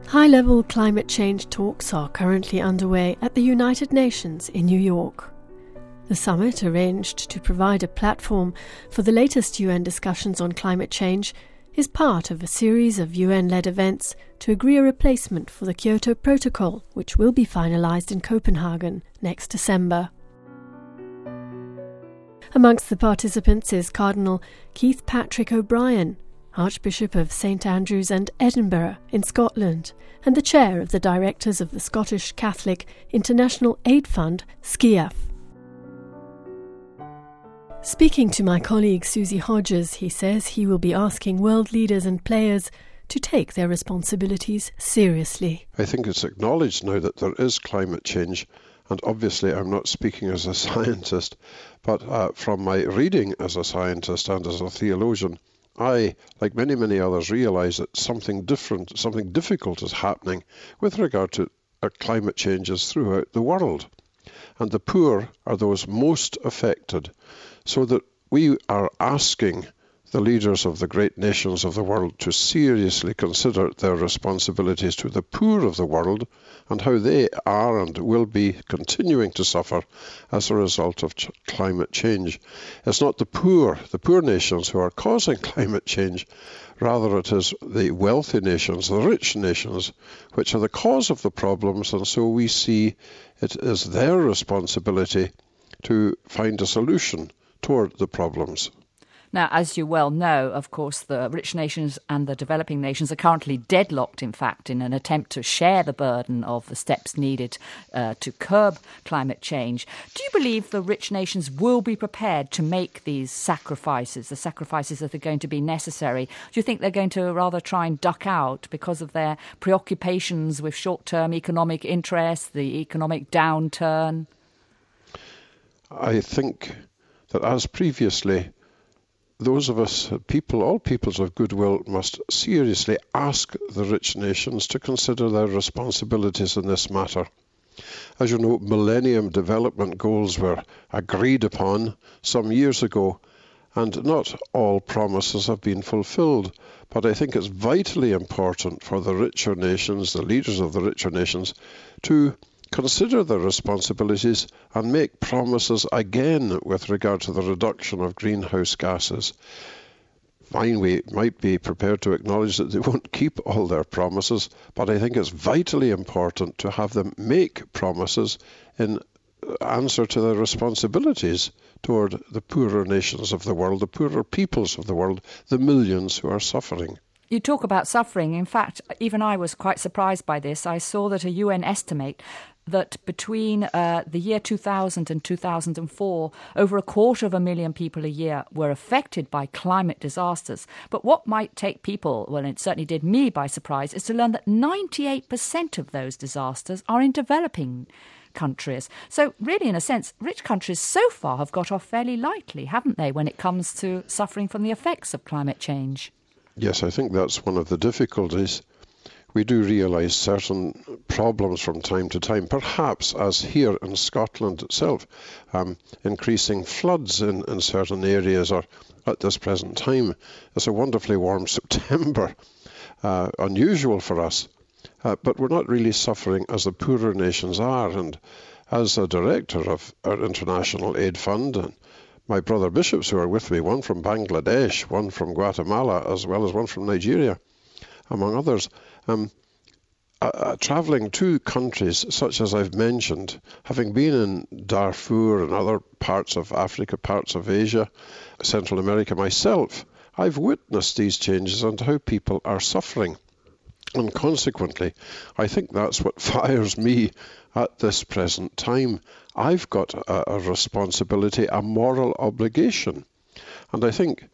High-level climate change talks are currently underway at the United Nations in New York. The summit, arranged to provide a platform for the latest UN discussions on climate change, is part of a series of UN-led events to agree a replacement for the Kyoto Protocol, which will be finalised in Copenhagen next December. Amongst the participants is Cardinal Keith Patrick O'Brien, Archbishop of St Andrews and Edinburgh in Scotland, and the chair of the directors of the Scottish Catholic International Aid Fund, SCIAF. Speaking to my colleague Susie Hodges, he says he will be asking world leaders and players to take their responsibilities seriously. I think it's acknowledged now that there is climate change, and obviously I'm not speaking as a scientist, but from my reading as a scientist and as a theologian, I, like many others, realise that something different, something difficult is happening with regard to climate changes throughout the world. And the poor are those most affected, so that we are asking the leaders of the great nations of the world to seriously consider their responsibilities to the poor of the world and how they are and will be continuing to suffer as a result of climate change. It's not the poor nations who are causing climate change. Rather, it is the wealthy nations, the rich nations, which are the cause of the problems, and so we see it as their responsibility to find a solution toward the problems. Now, as you well know, of course, the rich nations and the developing nations are currently deadlocked, in fact, in an attempt to share the burden of the steps needed to curb climate change. Do you believe the rich nations will be prepared to make these sacrifices, the sacrifices that are going to be necessary? Do you think they're going to rather try and duck out because of their preoccupations with short-term economic interests, the economic downturn? I think that, as previously, those of us, all peoples of goodwill, must seriously ask the rich nations to consider their responsibilities in this matter. As you know, Millennium Development Goals were agreed upon some years ago, and not all promises have been fulfilled. But I think it's vitally important for the richer nations, the leaders of the richer nations, to consider their responsibilities and make promises again with regard to the reduction of greenhouse gases. Fine, we might be prepared to acknowledge that they won't keep all their promises, but I think it's vitally important to have them make promises in answer to their responsibilities toward the poorer nations of the world, the poorer peoples of the world, the millions who are suffering. You talk about suffering. In fact, even I was quite surprised by this. I saw that a UN estimate that between the year 2000 and 2004, over 250,000 people a year were affected by climate disasters. But what might take people, well, it certainly did me by surprise, is to learn that 98% of those disasters are in developing countries. So really, in a sense, rich countries so far have got off fairly lightly, haven't they, when it comes to suffering from the effects of climate change? Yes, I think that's one of the difficulties. We do realise certain problems from time to time, perhaps as here in Scotland itself, increasing floods in certain areas, or at this present time. It's a wonderfully warm September, unusual for us, but we're not really suffering as the poorer nations are. And as a director of our International Aid Fund, and my brother bishops who are with me, one from Bangladesh, one from Guatemala, as well as one from Nigeria, among others, travelling to countries such as I've mentioned, having been in Darfur and other parts of Africa, parts of Asia, Central America myself, I've witnessed these changes and how people are suffering. And consequently, I think that's what fires me at this present time. I've got a responsibility, a moral obligation. And I think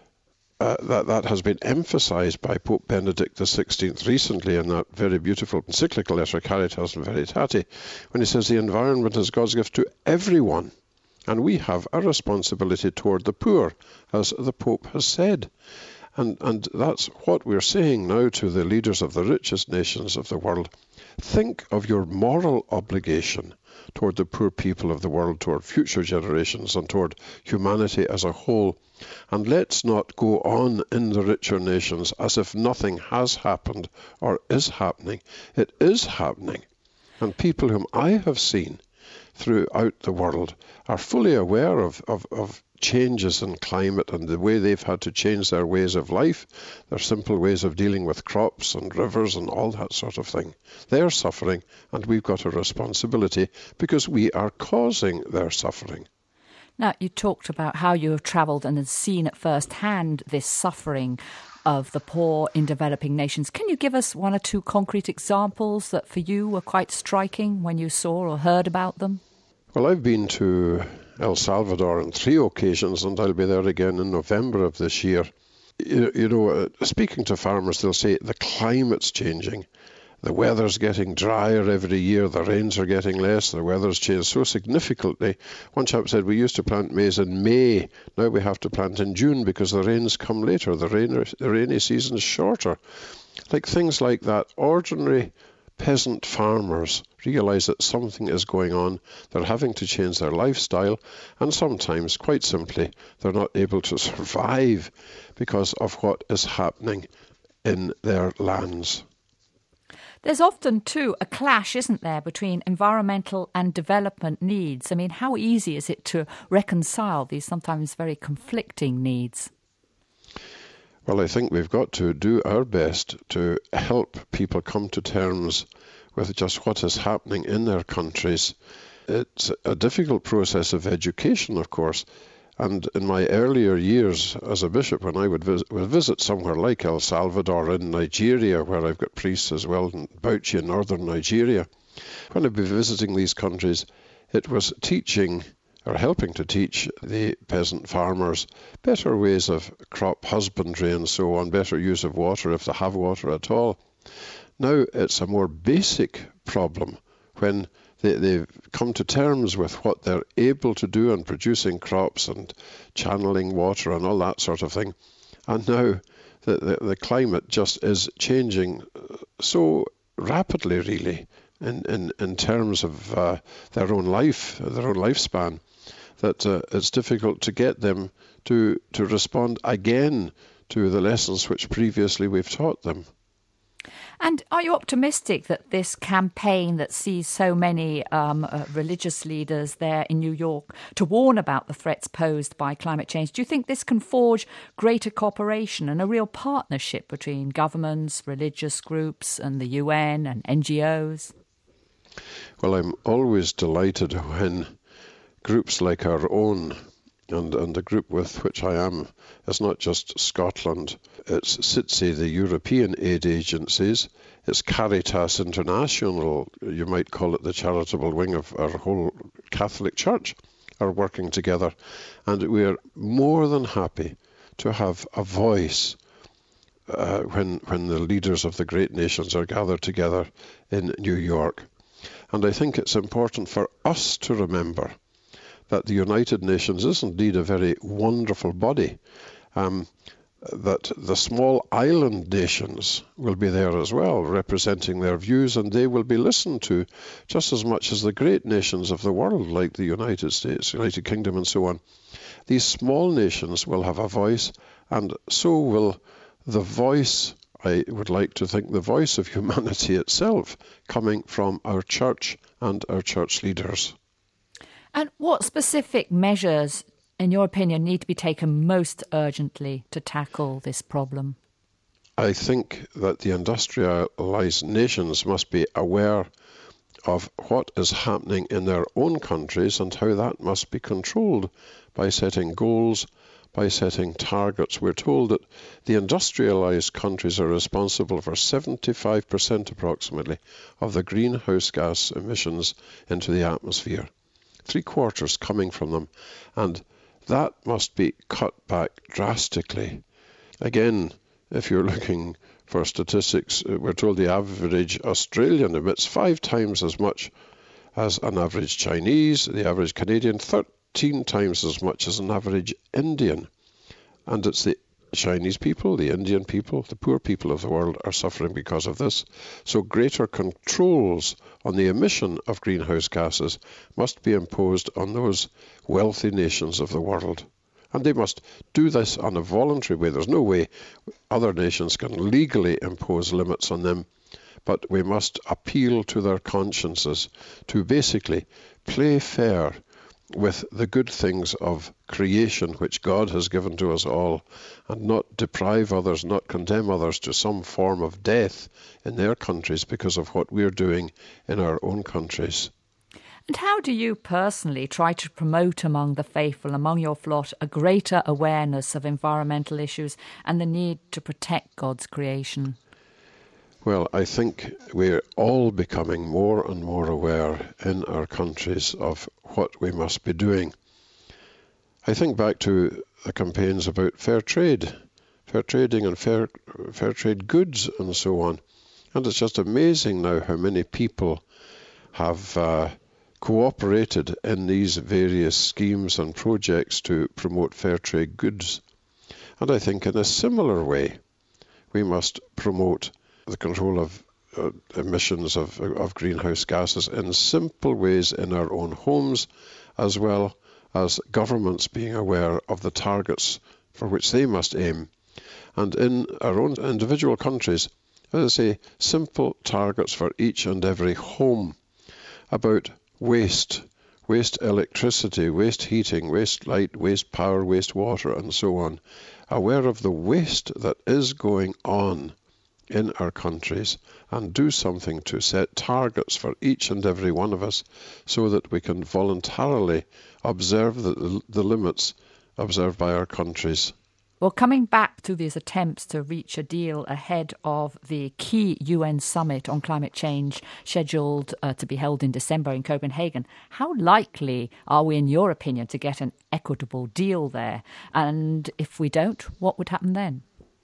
that has been emphasised by Pope Benedict XVI recently in that very beautiful encyclical letter, Caritas in Veritate, when he says the environment is God's gift to everyone. And we have a responsibility toward the poor, as the Pope has said. And that's what we're saying now to the leaders of the richest nations of the world. Think of your moral obligation toward the poor people of the world, toward future generations, and toward humanity as a whole. And let's not go on in the richer nations as if nothing has happened or is happening. It is happening. And people whom I have seen throughout the world are fully aware of changes in climate and the way they've had to change their ways of life, their simple ways of dealing with crops and rivers and all that sort of thing. They're suffering, and we've got a responsibility because we are causing their suffering. Now, you talked about how you have travelled and have seen at first hand this suffering of the poor in developing nations. Can you give us one or two concrete examples that for you were quite striking when you saw or heard about them? Well, I've been to El Salvador on 3 occasions, and I'll be there again in November of this year. Speaking to farmers, they'll say the climate's changing. The weather's getting drier every year, the rains are getting less, the weather's changed so significantly. One chap said we used to plant maize in May, now we have to plant in June because the rains come later, the rainy season is shorter. Like things like that, ordinary peasant farmers realize that something is going on. They're having to change their lifestyle, and sometimes, quite simply, they're not able to survive because of what is happening in their lands. There's often, too, a clash, isn't there, between environmental and development needs? I mean, how easy is it to reconcile these sometimes very conflicting needs? Well, I think we've got to do our best to help people come to terms with just what is happening in their countries. It's a difficult process of education, of course. And in my earlier years as a bishop, when I would visit somewhere like El Salvador in Nigeria, where I've got priests as well, in Bauchi in northern Nigeria, when I'd be visiting these countries, it was teaching or helping to teach the peasant farmers better ways of crop husbandry and so on, better use of water if they have water at all. Now it's a more basic problem when they've come to terms with what they're able to do in producing crops and channeling water and all that sort of thing. And now the climate just is changing so rapidly, really, in terms of their own life, their own lifespan, that it's difficult to get them to respond again to the lessons which previously we've taught them. And are you optimistic that this campaign that sees so many religious leaders there in New York to warn about the threats posed by climate change, do you think this can forge greater cooperation and a real partnership between governments, religious groups and the UN and NGOs? Well, I'm always delighted when groups like our own, and the group with which I am is not just Scotland, it's CITSE, the European aid agencies, it's Caritas International, you might call it the charitable wing of our whole Catholic Church, are working together. And we are more than happy to have a voice when the leaders of the great nations are gathered together in New York. And I think it's important for us to remember that the United Nations is indeed a very wonderful body, that the small island nations will be there as well, representing their views, and they will be listened to just as much as the great nations of the world, like the United States, United Kingdom, and so on. These small nations will have a voice, and so will the voice, I would like to think, the voice of humanity itself, coming from our church and our church leaders. And what specific measures, in your opinion, need to be taken most urgently to tackle this problem? I think that the industrialized nations must be aware of what is happening in their own countries and how that must be controlled by setting goals, by setting targets. We're told that the industrialized countries are responsible for 75% approximately of the greenhouse gas emissions into the atmosphere. 3/4 coming from them, and that must be cut back drastically. Again, if you're looking for statistics, we're told the average Australian emits 5 times as much as an average Chinese, the average Canadian 13 times as much as an average Indian. And it's the Chinese people, the Indian people, the poor people of the world are suffering because of this. So greater controls on the emission of greenhouse gases must be imposed on those wealthy nations of the world. And they must do this on a voluntary way. There's no way other nations can legally impose limits on them, but we must appeal to their consciences to basically play fair with the good things of creation which God has given to us all, and not deprive others, not condemn others to some form of death in their countries because of what we're doing in our own countries. And how do you personally try to promote among the faithful, among your flock, a greater awareness of environmental issues and the need to protect God's creation? Well, I think we're all becoming more and more aware in our countries of what we must be doing. I think back to the campaigns about fair trading and fair trade goods and so on. And it's just amazing now how many people have cooperated in these various schemes and projects to promote fair trade goods. And I think in a similar way, we must promote the control of emissions of greenhouse gases in simple ways in our own homes, as well as governments being aware of the targets for which they must aim. And in our own individual countries, as I say, simple targets for each and every home about waste electricity, waste heating, waste light, waste power, waste water, and so on. Aware of the waste that is going on in our countries, and do something to set targets for each and every one of us so that we can voluntarily observe the limits observed by our countries. Well, coming back to these attempts to reach a deal ahead of the key UN summit on climate change scheduled to be held in December in Copenhagen, how likely are we, in your opinion, to get an equitable deal there? And if we don't, what would happen then?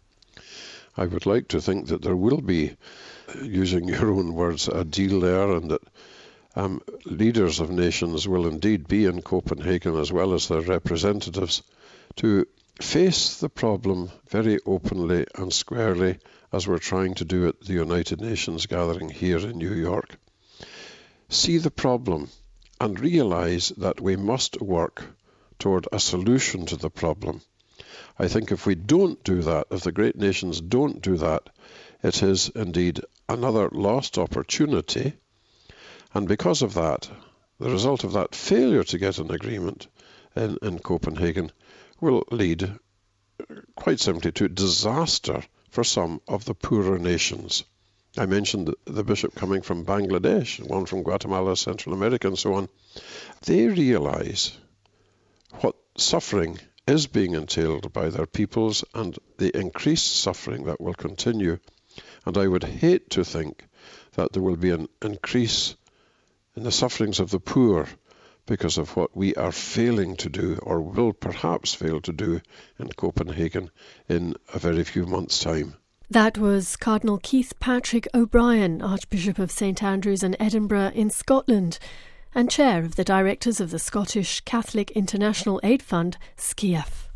I would like to think that there will be, using your own words, a deal there, and that leaders of nations will indeed be in Copenhagen as well as their representatives to face the problem very openly and squarely as we're trying to do at the United Nations gathering here in New York. See the problem and realize that we must work toward a solution to the problem. I think if we don't do that, if the great nations don't do that, it is indeed another lost opportunity. And because of that, the result of that failure to get an agreement in Copenhagen will lead quite simply to disaster for some of the poorer nations. I mentioned the bishop coming from Bangladesh, one from Guatemala, Central America, and so on. They realize what suffering is being entailed by their peoples and the increased suffering that will continue. And I would hate to think that there will be an increase in the sufferings of the poor because of what we are failing to do, or will perhaps fail to do, in Copenhagen in a very few months' time. That was Cardinal Keith Patrick O'Brien, Archbishop of St Andrews and Edinburgh in Scotland, and chair of the directors of the Scottish Catholic International Aid Fund, SCIAF.